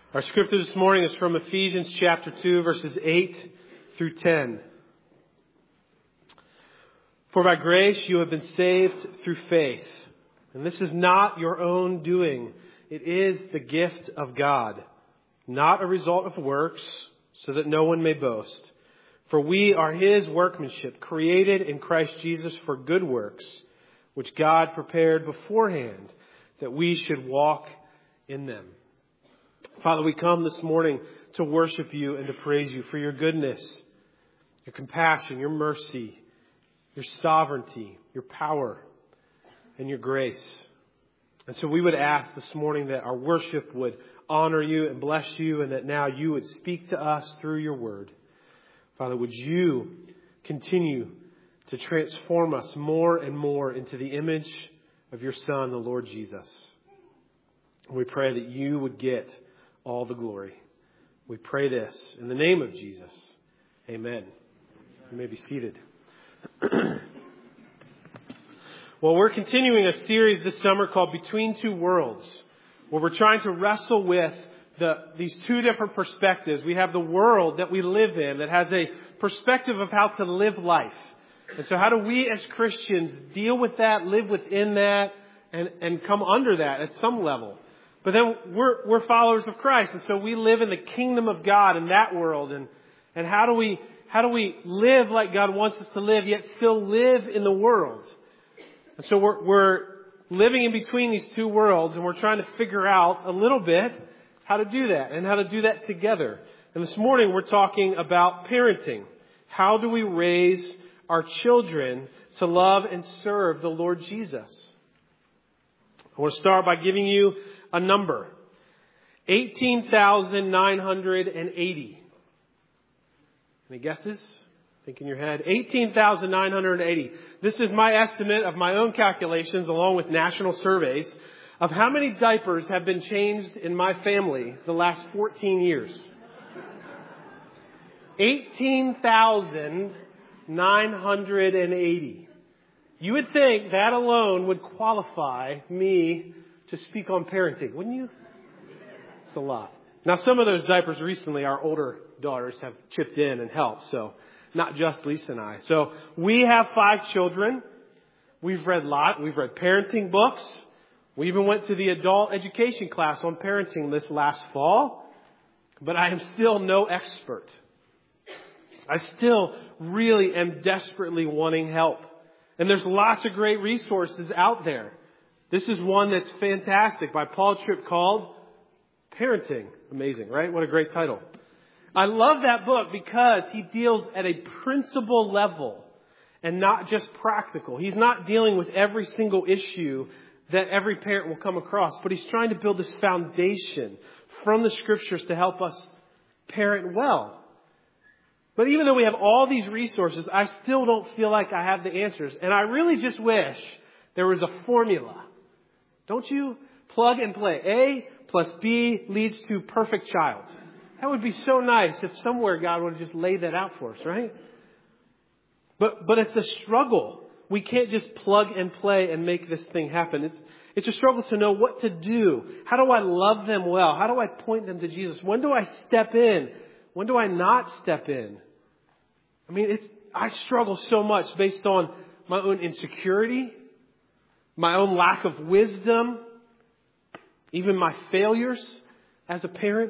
Our scripture this morning is from Ephesians chapter 2, verses 8 through 10. For by grace you have been saved through faith. And this is not your own doing. It is the gift of God, not a result of works, so that no one may boast. For we are His workmanship, created in Christ Jesus for good works, which God prepared beforehand that we should walk in them. Father, we come this morning to worship you and to praise you for your goodness, your compassion, your mercy, your sovereignty, your power, and your grace. And so we would ask this morning that our worship would honor you and bless you, and that now you would speak to us through your word. Father, would you continue to transform us more and more into the image of your Son, the Lord Jesus. We pray that you would get all the glory. We pray this in the name of Jesus. Amen. You may be seated. Well, we're continuing a series this summer called Between Two Worlds, where we're trying to wrestle with these two different perspectives. We have the world that we live in that has a perspective of how to live life. And so how do we as Christians deal with that, live within that, and come under that at some level? But then we're followers of Christ, and so we live in the kingdom of God in that world. And how do we live like God wants us to live, yet still live in the world? And so we're living in between these two worlds, and we're trying to figure out a little bit how to do that and how to do that together. And this morning we're talking about parenting. How do we raise our children to love and serve the Lord Jesus? I want to start by giving you a number. 18,980. Any guesses? Think in your head. 18,980. This is my estimate of my own calculations along with national surveys of how many diapers have been changed in my family the last 14 years. 18,980. You would think that alone would qualify me to speak on parenting, wouldn't you? It's a lot. Now, some of those diapers recently, our older daughters have chipped in and helped, so not just Lisa and I. So we have 5 children. We've read parenting books. We even went to the adult education class on parenting this last fall, but I am still no expert. I still really am desperately wanting help. And there's lots of great resources out there. This is one that's fantastic by Paul Tripp called Parenting. Amazing, right? What a great title. I love that book because he deals at a principle level and not just practical. He's not dealing with every single issue that every parent will come across, but he's trying to build this foundation from the scriptures to help us parent well. But even though we have all these resources, I still don't feel like I have the answers. And I really just wish there was a formula. Don't you? Plug and play. A plus B leads to perfect child. That would be so nice if somewhere God would have just laid that out for us, right? But it's a struggle. We can't just plug and play and make this thing happen. It's a struggle to know what to do. How do I love them well? How do I point them to Jesus? When do I step in? When do I not step in? I mean, I struggle so much based on my own insecurity, my own lack of wisdom, even my failures as a parent.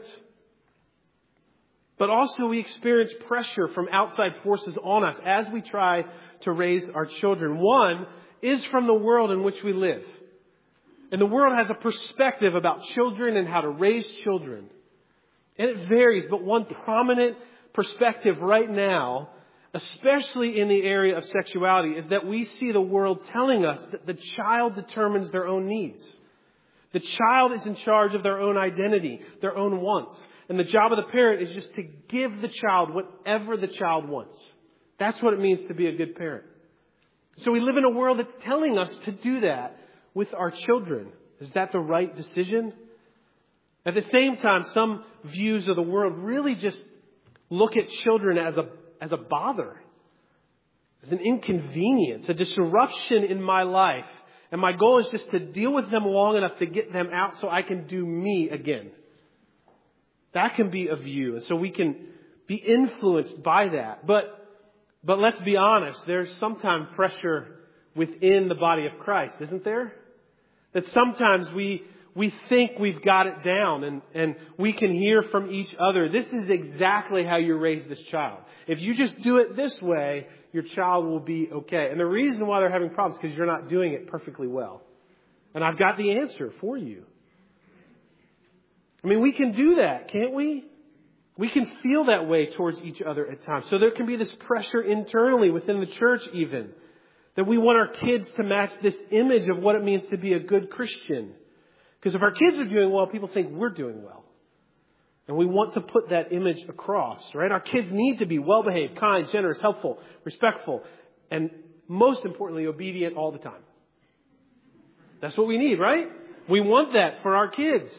But also we experience pressure from outside forces on us as we try to raise our children. One is from the world in which we live. And the world has a perspective about children and how to raise children. And it varies, but one prominent perspective right now, especially in the area of sexuality, is that we see the world telling us that the child determines their own needs. The child is in charge of their own identity, their own wants. And the job of the parent is just to give the child whatever the child wants. That's what it means to be a good parent. So we live in a world that's telling us to do that with our children. Is that the right decision? At the same time, some views of the world really just look at children as a bother, as an inconvenience, a disruption in my life. And my goal is just to deal with them long enough to get them out so I can do me again. That can be a view. And so we can be influenced by that. But let's be honest, there's sometimes pressure within the body of Christ, isn't there? That sometimes we think we've got it down and we can hear from each other, this is exactly how you raise this child. If you just do it this way, your child will be okay. And the reason why they're having problems is because you're not doing it perfectly well. And I've got the answer for you. I mean, we can do that, can't we? We can feel that way towards each other at times. So there can be this pressure internally within the church even, that we want our kids to match this image of what it means to be a good Christian. Because if our kids are doing well, people think we're doing well. And we want to put that image across, right? Our kids need to be well-behaved, kind, generous, helpful, respectful, and most importantly, obedient all the time. That's what we need, right? We want that for our kids.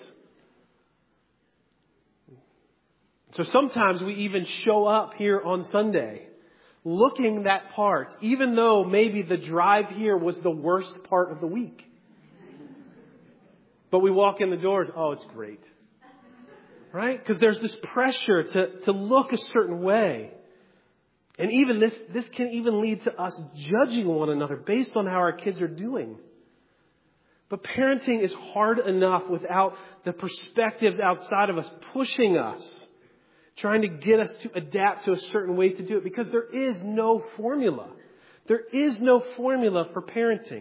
So sometimes we even show up here on Sunday looking that part, even though maybe the drive here was the worst part of the week. But we walk in the doors, oh, it's great. Right? Because there's this pressure to look a certain way. And even this can even lead to us judging one another based on how our kids are doing. But parenting is hard enough without the perspectives outside of us pushing us, trying to get us to adapt to a certain way to do it, because there is no formula. There is no formula for parenting.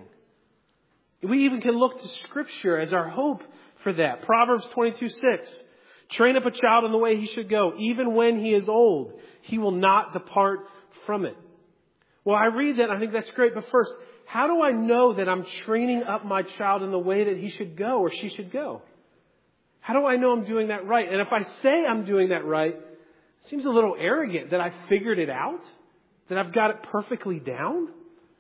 We even can look to Scripture as our hope for that. Proverbs 22:6. Train up a child in the way he should go. Even when he is old, he will not depart from it. Well, I read that and I think that's great. But first, how do I know that I'm training up my child in the way that he should go or she should go? How do I know I'm doing that right? And if I say I'm doing that right, it seems a little arrogant that I figured it out, that I've got it perfectly down.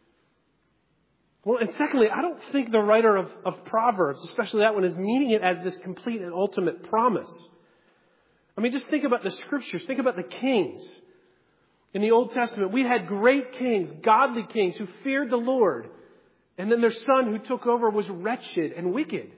Well, and secondly, I don't think the writer of Proverbs, especially that one, is meaning it as this complete and ultimate promise. I mean, just think about the Scriptures. Think about the kings. In the Old Testament, we had great kings, godly kings who feared the Lord. And then their son who took over was wretched and wicked.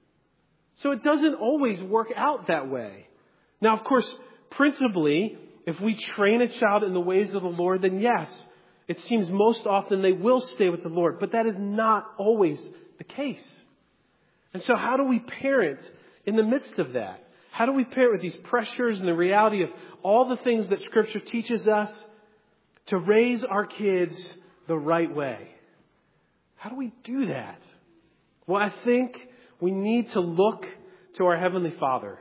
So it doesn't always work out that way. Now, of course, principally, if we train a child in the ways of the Lord, then yes, it seems most often they will stay with the Lord. But that is not always the case. And so how do we parent in the midst of that? How do we parent with these pressures and the reality of all the things that Scripture teaches us to raise our kids the right way? How do we do that? Well, I think we need to look to our Heavenly Father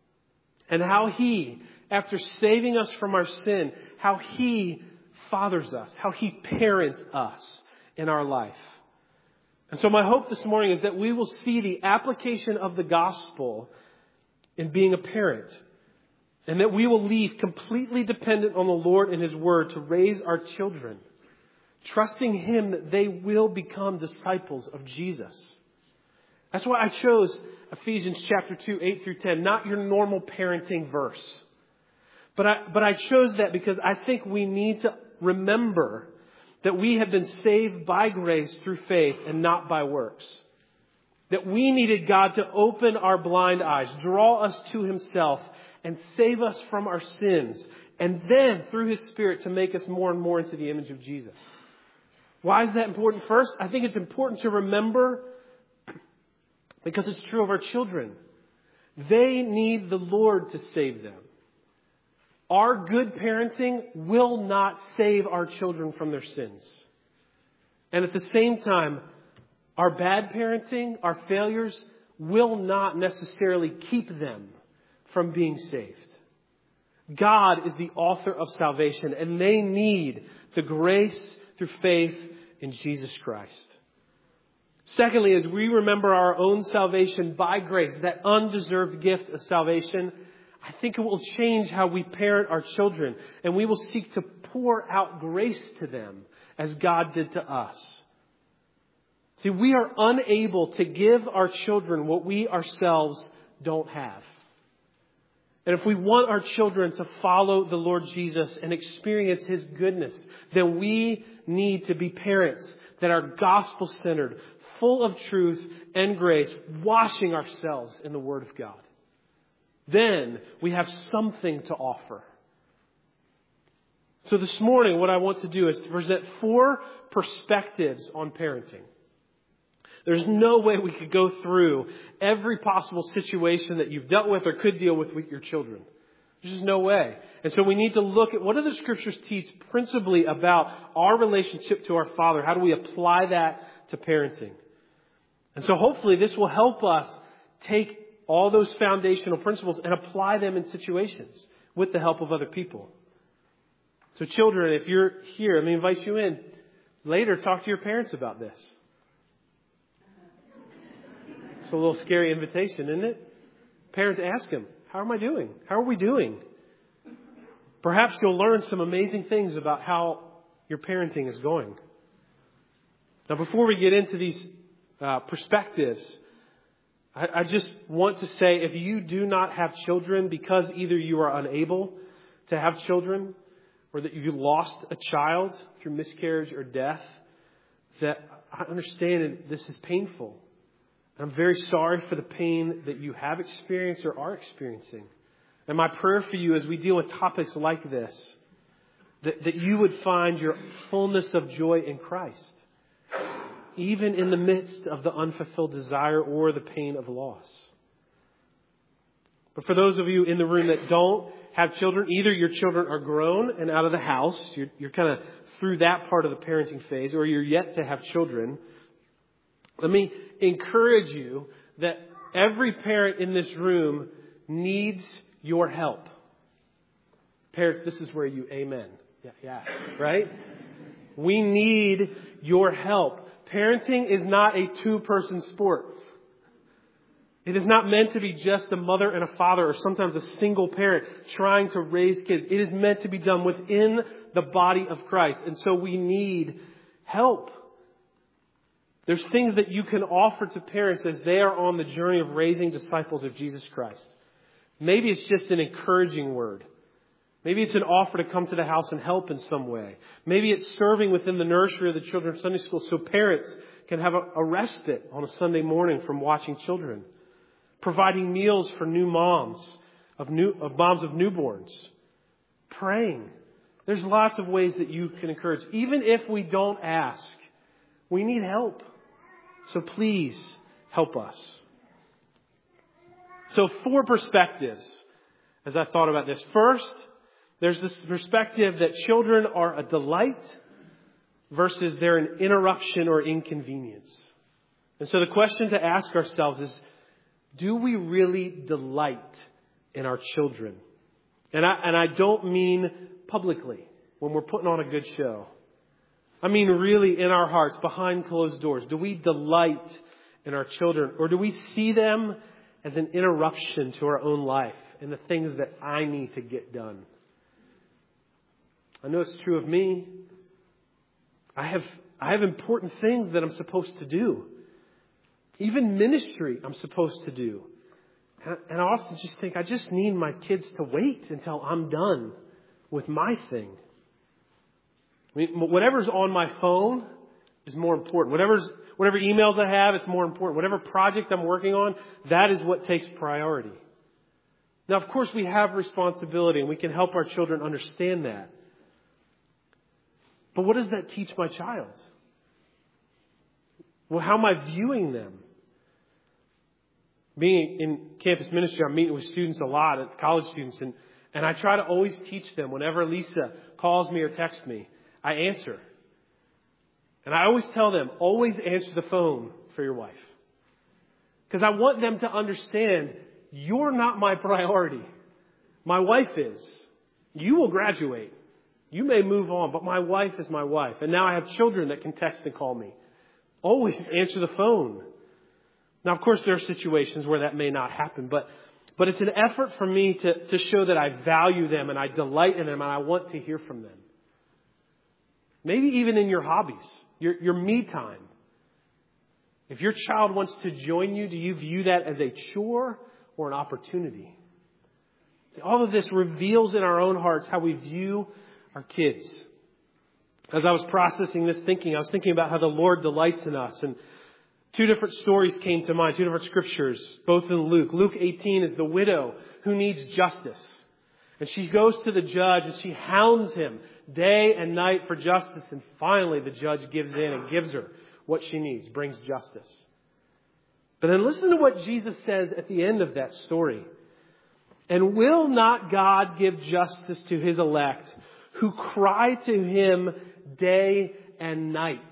and how He, after saving us from our sin, how He fathers us, how He parents us in our life. And so my hope this morning is that we will see the application of the gospel in being a parent, and that we will leave completely dependent on the Lord and His Word to raise our children, trusting Him that they will become disciples of Jesus. That's why I chose Ephesians chapter 2, 8 through 10, not your normal parenting verse. But I chose that because I think we need to remember that we have been saved by grace through faith and not by works. That we needed God to open our blind eyes, draw us to Himself, and save us from our sins. And then, through His Spirit, to make us more and more into the image of Jesus. Why is that important? First, I think it's important to remember because it's true of our children. They need the Lord to save them. Our good parenting will not save our children from their sins. And at the same time, our bad parenting, our failures, will not necessarily keep them from being saved. God is the author of salvation, and they need the grace through faith in Jesus Christ. Secondly, as we remember our own salvation by grace, that undeserved gift of salvation, I think it will change how we parent our children, and we will seek to pour out grace to them as God did to us. See, we are unable to give our children what we ourselves don't have. And if we want our children to follow the Lord Jesus and experience His goodness, then we need to be parents that are gospel-centered, full of truth and grace, washing ourselves in the Word of God. then we have something to offer. So this morning, what I want to do is to present 4 perspectives on parenting. There's no way we could go through every possible situation that you've dealt with or could deal with your children. There's just no way. And so we need to look at what do the Scriptures teach principally about our relationship to our Father. How do we apply that to parenting? And so hopefully this will help us take all those foundational principles and apply them in situations with the help of other people. So children, if you're here, let me invite you in. Later, talk to your parents about this. It's a little scary invitation, isn't it? Parents, ask them, how am I doing? How are we doing? Perhaps you'll learn some amazing things about how your parenting is going. Now, before we get into these perspectives, I just want to say, if you do not have children because either you are unable to have children or that you lost a child through miscarriage or death, that I understand this is painful. I'm very sorry for the pain that you have experienced or are experiencing. And my prayer for you as we deal with topics like this, that you would find your fullness of joy in Christ, even in the midst of the unfulfilled desire or the pain of loss. But for those of you in the room that don't have children, either your children are grown and out of the house, you're kind of through that part of the parenting phase, or you're yet to have children. Let me encourage you that every parent in this room needs your help. Parents, this is where you amen. Yeah, right? We need your help. Parenting is not a 2-person sport. It is not meant to be just a mother and a father or sometimes a single parent trying to raise kids. It is meant to be done within the body of Christ. And so we need help. There's things that you can offer to parents as they are on the journey of raising disciples of Jesus Christ. Maybe it's just an encouraging word. Maybe it's an offer to come to the house and help in some way. Maybe it's serving within the nursery or the children's Sunday school so parents can have a respite on a Sunday morning from watching children. Providing meals for new moms of newborns. Praying. There's lots of ways that you can encourage. Even if we don't ask, we need help. So please help us. So 4 perspectives as I thought about this. First, there's this perspective that children are a delight versus they're an interruption or inconvenience. And so the question to ask ourselves is, do we really delight in our children? And I don't mean publicly when we're putting on a good show. I mean really in our hearts, behind closed doors. Do we delight in our children? Or do we see them as an interruption to our own life and the things that I need to get done? I know it's true of me. I have important things that I'm supposed to do. Even ministry I'm supposed to do. And I often just think I just need my kids to wait until I'm done with my thing. I mean, whatever's on my phone is more important. Whatever emails I have, it's more important. Whatever project I'm working on, that is what takes priority. Now, of course, we have responsibility and we can help our children understand that. But what does that teach my child? Well, how am I viewing them? Being in campus ministry, I'm meeting with students a lot, college students, and I try to always teach them whenever Lisa calls me or texts me, I answer. And I always tell them, always answer the phone for your wife. Because I want them to understand, you're not my priority. My wife is. You will graduate. You may move on, but my wife is my wife. And now I have children that can text and call me. Always answer the phone. Now, of course, there are situations where that may not happen, but it's an effort for me to show that I value them and I delight in them and I want to hear from them. Maybe even in your hobbies, your me time. If your child wants to join you, do you view that as a chore or an opportunity? All of this reveals in our own hearts how we view our kids. As I was processing this thinking, I was thinking about how the Lord delights in us. And Two different stories came to mind, two different scriptures, both in Luke. Luke 18 is the widow who needs justice. And she goes to the judge and she hounds him day and night for justice. And finally the judge gives in and gives her what she needs, brings justice. But then listen to what Jesus says at the end of that story. And will not God give justice to his elect who cry to him day and night?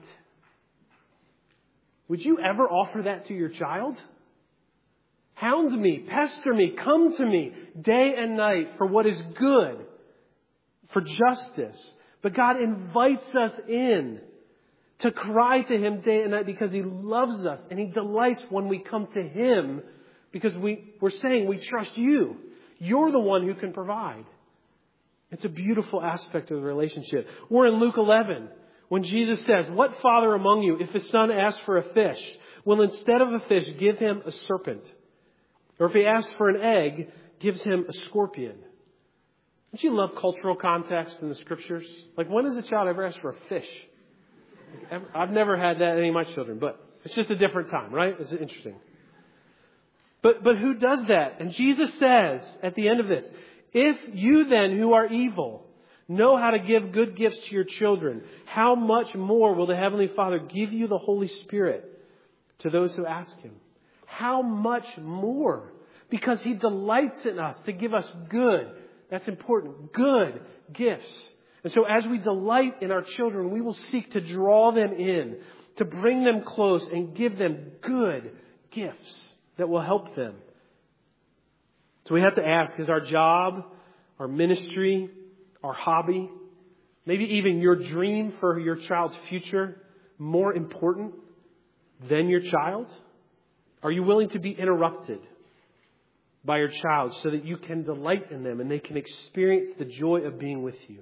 Would you ever offer that to your child? Hound me, pester me, come to me day and night for what is good, for justice. But God invites us in to cry to him day and night because he loves us and he delights when we come to him because we're saying we trust you. You're the one who can provide. It's a beautiful aspect of the relationship. We're in Luke 11 when Jesus says, what father among you, if his son asks for a fish, will instead of a fish give him a serpent? Or if he asks for an egg, gives him a scorpion? Don't you love cultural context in the scriptures? Like, when has a child ever asked for a fish? I've never had that in any of my children, but it's just a different time, right? It's interesting. But who does that? And Jesus says at the end of this, if you then who are evil know how to give good gifts to your children, how much more will the Heavenly Father give you the Holy Spirit to those who ask him? How much more? Because he delights in us to give us good. That's important. Good gifts. And so as we delight in our children, we will seek to draw them in, to bring them close and give them good gifts that will help them. So we have to ask, is our job, our ministry, our hobby, maybe even your dream for your child's future more important than your child? Are you willing to be interrupted by your child so that you can delight in them and they can experience the joy of being with you?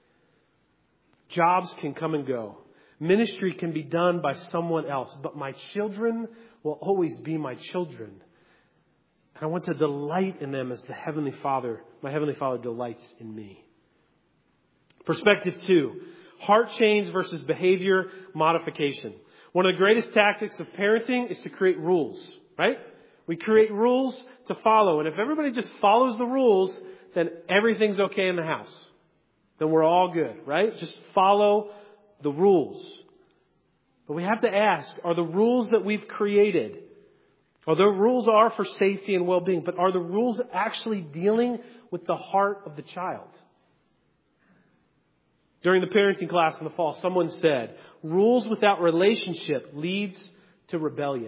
Jobs can come and go. Ministry can be done by someone else, but my children will always be my children. And I want to delight in them as my Heavenly Father delights in me. Perspective 2, heart change versus behavior modification. One of the greatest tactics of parenting is to create rules, right? We create rules to follow. And if everybody just follows the rules, then everything's okay in the house. Then we're all good, right? Just follow the rules. But we have to ask, are the rules that we've created, although rules are for safety and well-being, but are the rules actually dealing with the heart of the child? During the parenting class in the fall, someone said, rules without relationship leads to rebellion.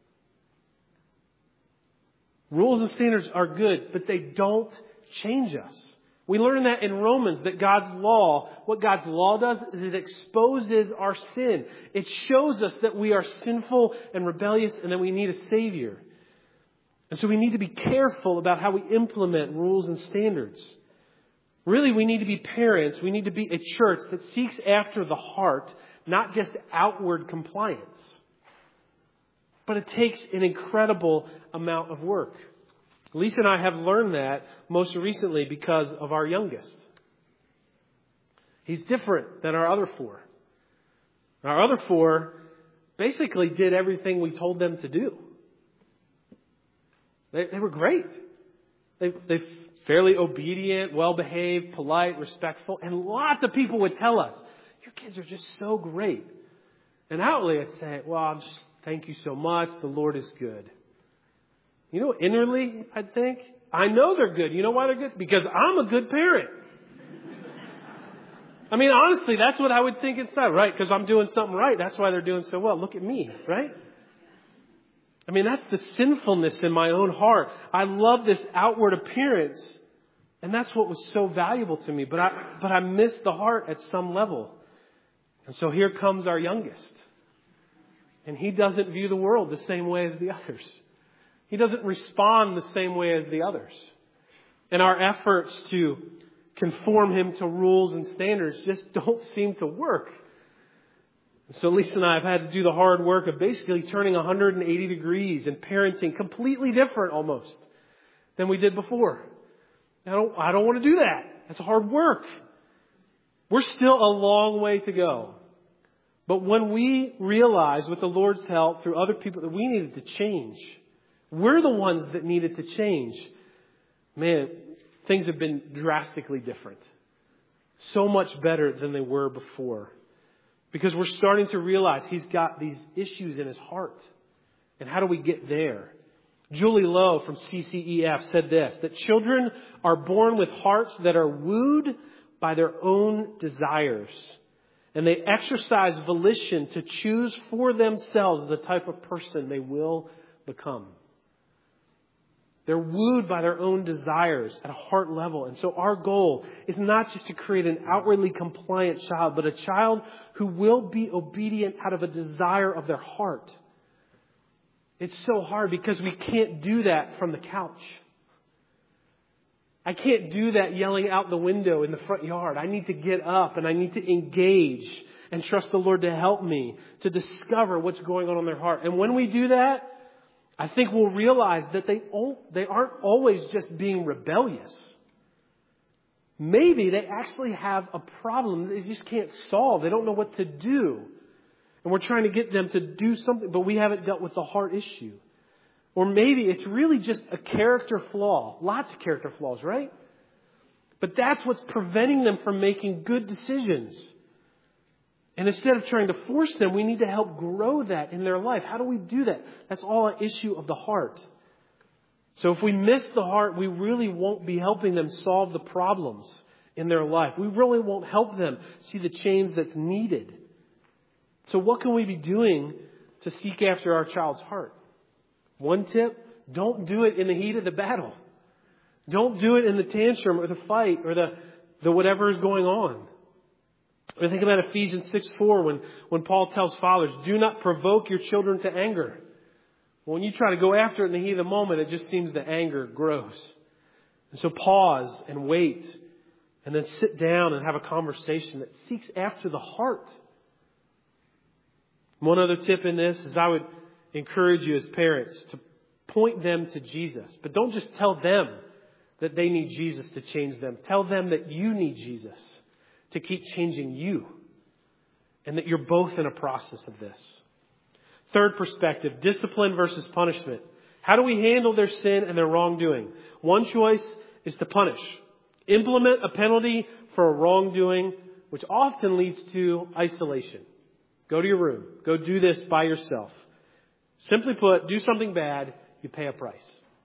Rules and standards are good, but they don't change us. We learn that in Romans, that what God's law does is it exposes our sin. It shows us that we are sinful and rebellious and that we need a Savior. And so we need to be careful about how we implement rules and standards. Really, we need to be parents. We need to be a church that seeks after the heart, not just outward compliance. But it takes an incredible amount of work. Lisa and I have learned that most recently because of our youngest. He's different than our other four. Our other four basically did everything we told them to do. They were great. They fairly obedient, well-behaved, polite, respectful. And lots of people would tell us, your kids are just so great. And outwardly I'd say, well, thank you so much. The Lord is good. You know, inwardly, I'd think, I know they're good. You know why they're good? Because I'm a good parent. I mean, honestly, that's what I would think inside, right? Because I'm doing something right. That's why they're doing so well. Look at me, right? I mean, that's the sinfulness in my own heart. I love this outward appearance. And that's what was so valuable to me. But I missed the heart at some level. And so here comes our youngest. And he doesn't view the world the same way as the others. He doesn't respond the same way as the others. And our efforts to conform him to rules and standards just don't seem to work. So Lisa and I have had to do the hard work of basically turning 180 degrees and parenting completely different almost than we did before. I don't want to do that. That's hard work. We're still a long way to go. But when we realized with the Lord's help through other people that we needed to change, we're the ones that needed to change. Man, things have been drastically different. So much better than they were before. Because we're starting to realize he's got these issues in his heart. And how do we get there? Julie Lowe from CCEF said this, that children are born with hearts that are wooed by their own desires. And they exercise volition to choose for themselves the type of person they will become. They're wooed by their own desires at a heart level. And so our goal is not just to create an outwardly compliant child, but a child who will be obedient out of a desire of their heart. It's so hard because we can't do that from the couch. I can't do that yelling out the window in the front yard. I need to get up and I need to engage and trust the Lord to help me to discover what's going on in their heart. And when we do that, I think we'll realize that they aren't always just being rebellious. Maybe they actually have a problem that they just can't solve. They don't know what to do. And we're trying to get them to do something, but we haven't dealt with the heart issue. Or maybe it's really just a character flaw. Lots of character flaws, right? But that's what's preventing them from making good decisions. And instead of trying to force them, we need to help grow that in their life. How do we do that? That's all an issue of the heart. So if we miss the heart, we really won't be helping them solve the problems in their life. We really won't help them see the change that's needed. So what can we be doing to seek after our child's heart? One tip, don't do it in the heat of the battle. Don't do it in the tantrum or the fight or the whatever is going on. I think about Ephesians 6:4 when Paul tells fathers, do not provoke your children to anger. When you try to go after it in the heat of the moment, it just seems the anger grows. And so pause and wait and then sit down and have a conversation that seeks after the heart. One other tip in this is I would encourage you as parents to point them to Jesus. But don't just tell them that they need Jesus to change them. Tell them that you need Jesus to keep changing you. And that you're both in a process of this. Third perspective, discipline versus punishment. How do we handle their sin and their wrongdoing? One choice is to punish. Implement a penalty for a wrongdoing, which often leads to isolation. Go to your room. Go do this by yourself. Simply put, do something bad, you pay a price.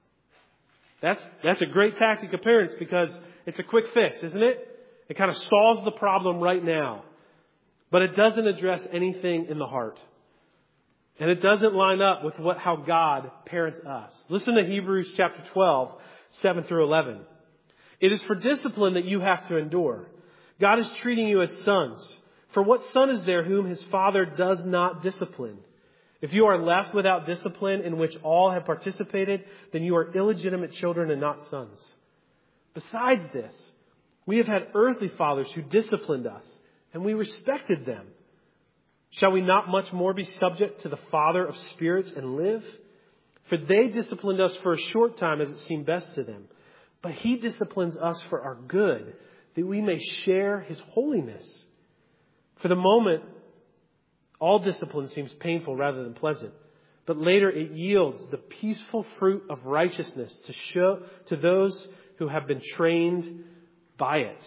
That's a great tactic of parents because it's a quick fix, isn't it? It kind of solves the problem right now. But it doesn't address anything in the heart. And it doesn't line up with how God parents us. Listen to Hebrews chapter 12, 7 through 11. It is for discipline that you have to endure. God is treating you as sons. For what son is there whom his father does not discipline? If you are left without discipline in which all have participated, then you are illegitimate children and not sons. Besides this, we have had earthly fathers who disciplined us, and we respected them. Shall we not much more be subject to the Father of spirits and live? For they disciplined us for a short time as it seemed best to them. But he disciplines us for our good, that we may share his holiness. For the moment, all discipline seems painful rather than pleasant. But later it yields the peaceful fruit of righteousness to show to those who have been trained by it.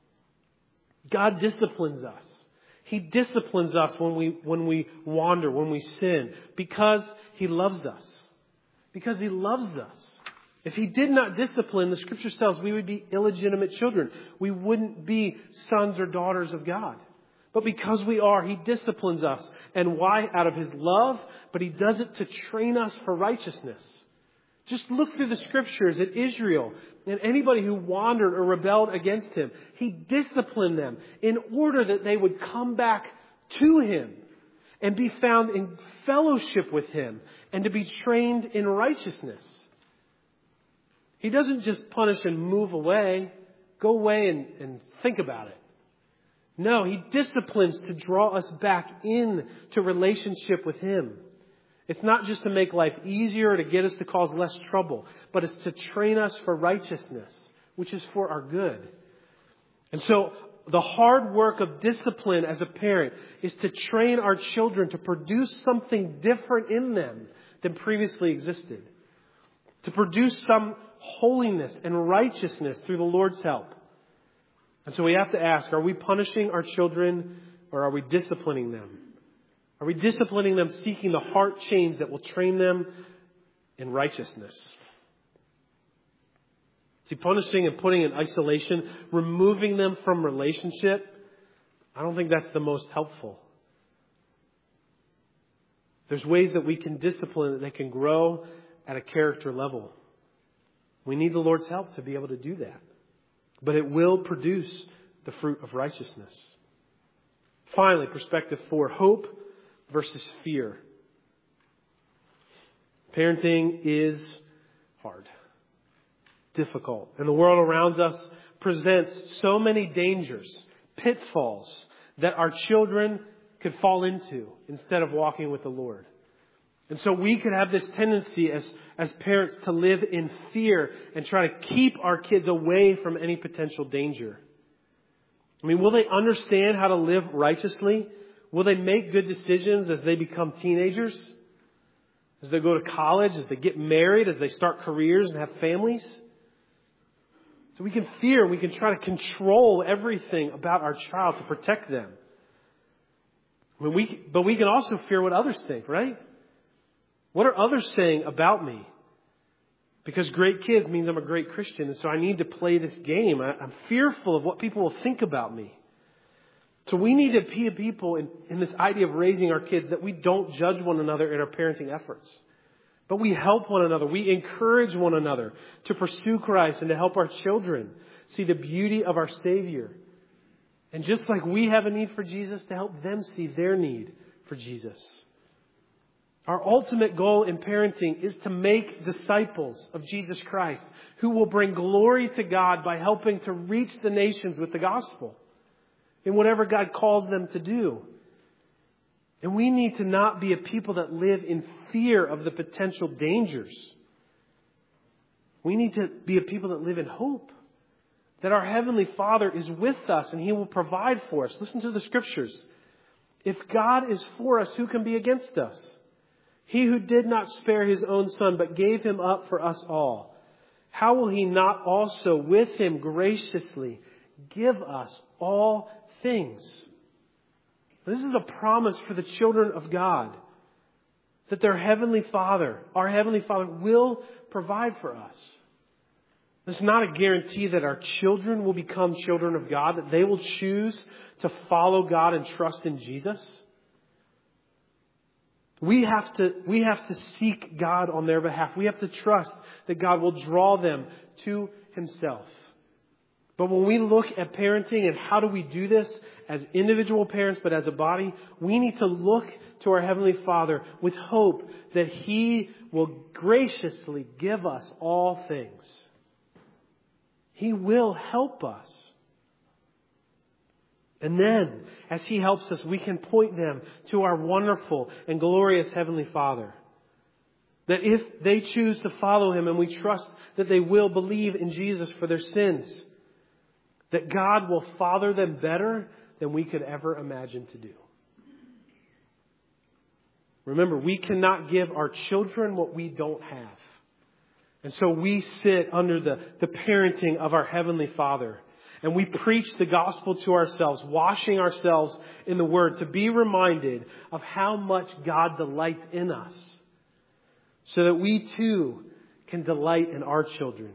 God disciplines us. He disciplines us when we wander, when we sin, because he loves us. Because he loves us. If he did not discipline, the scripture tells we would be illegitimate children. We wouldn't be sons or daughters of God. But because we are, he disciplines us. And why? Out of his love, but he does it to train us for righteousness. Just look through the scriptures at Israel and anybody who wandered or rebelled against him. He disciplined them in order that they would come back to him and be found in fellowship with him and to be trained in righteousness. He doesn't just punish and move away. Go away and think about it. No, he disciplines to draw us back into relationship with him. It's not just to make life easier or to get us to cause less trouble, but it's to train us for righteousness, which is for our good. And so the hard work of discipline as a parent is to train our children to produce something different in them than previously existed. To produce some holiness and righteousness through the Lord's help. And so we have to ask, are we punishing our children or are we disciplining them? Are we disciplining them seeking the heart change that will train them in righteousness? See, punishing and putting in isolation, removing them from relationship, I don't think that's the most helpful. There's ways that we can discipline that can grow at a character level. We need the Lord's help to be able to do that. But it will produce the fruit of righteousness. Finally, perspective 4, hope versus fear. Parenting is hard, difficult. And the world around us presents so many dangers, pitfalls that our children could fall into instead of walking with the Lord. And so we could have this tendency as parents to live in fear and try to keep our kids away from any potential danger. I mean, will they understand how to live righteously? Will they make good decisions as they become teenagers? As they go to college, as they get married, as they start careers and have families? So we can fear, we can try to control everything about our child to protect them. But we can also fear what others think, right? What are others saying about me? Because great kids means I'm a great Christian, and so I need to play this game. I'm fearful of what people will think about me. So we need to be people in this idea of raising our kids that we don't judge one another in our parenting efforts. But we help one another. We encourage one another to pursue Christ and to help our children see the beauty of our Savior. And just like we have a need for Jesus, to help them see their need for Jesus. Our ultimate goal in parenting is to make disciples of Jesus Christ who will bring glory to God by helping to reach the nations with the gospel in whatever God calls them to do. And we need to not be a people that live in fear of the potential dangers. We need to be a people that live in hope. That our Heavenly Father is with us and He will provide for us. Listen to the Scriptures. If God is for us, who can be against us? He who did not spare His own Son, but gave Him up for us all, how will He not also with Him graciously give us all things? This is a promise for the children of God. That their Heavenly Father, our Heavenly Father, will provide for us. It's not a guarantee that our children will become children of God, that they will choose to follow God and trust in Jesus. We have to seek God on their behalf. We have to trust that God will draw them to Himself. But when we look at parenting and how do we do this as individual parents, but as a body, we need to look to our Heavenly Father with hope that He will graciously give us all things. He will help us. And then, as He helps us, we can point them to our wonderful and glorious Heavenly Father. That if they choose to follow Him, and we trust that they will believe in Jesus for their sins, that God will father them better than we could ever imagine to do. Remember, we cannot give our children what we don't have. And so we sit under the parenting of our Heavenly Father. And we preach the gospel to ourselves, washing ourselves in the Word to be reminded of how much God delights in us. So that we too can delight in our children.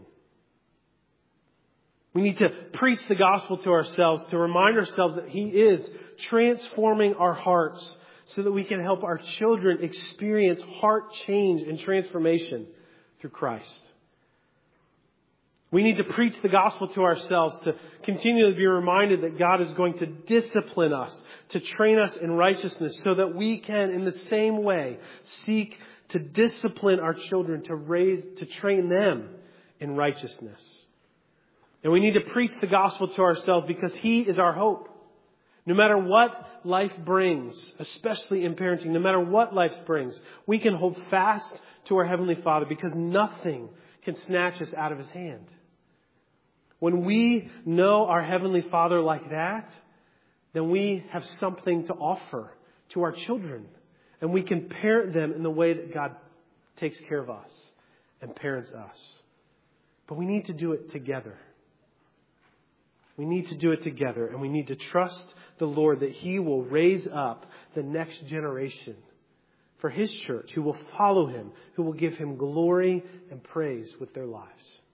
We need to preach the gospel to ourselves to remind ourselves that He is transforming our hearts so that we can help our children experience heart change and transformation through Christ. We need to preach the gospel to ourselves to continually be reminded that God is going to discipline us, to train us in righteousness so that we can in the same way seek to discipline our children, to train them in righteousness. And we need to preach the gospel to ourselves because He is our hope. No matter what life brings, especially in parenting, no matter what life brings, we can hold fast to our Heavenly Father because nothing can snatch us out of His hand. When we know our Heavenly Father like that, then we have something to offer to our children. And we can parent them in the way that God takes care of us and parents us. But we need to do it together. We need to do it together, and we need to trust the Lord that He will raise up the next generation for His church who will follow Him, who will give Him glory and praise with their lives.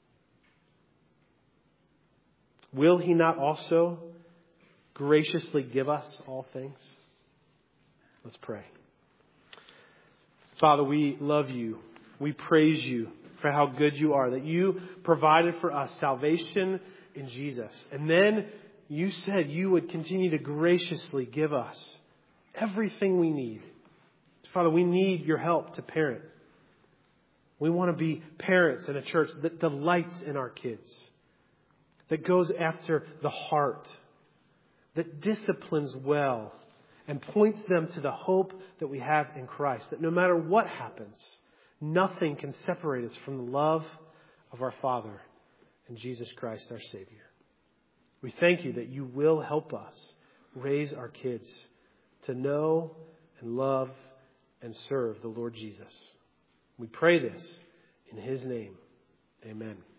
Will He not also graciously give us all things? Let's pray. Father, we love You. We praise You for how good You are, that You provided for us salvation in Jesus. And then You said You would continue to graciously give us everything we need. Father, we need Your help to parent. We want to be parents in a church that delights in our kids, that goes after the heart, that disciplines well and points them to the hope that we have in Christ. That no matter what happens, nothing can separate us from the love of our Father and Jesus Christ, our Savior. We thank You that You will help us raise our kids to know and love and serve the Lord Jesus. We pray this in His name. Amen.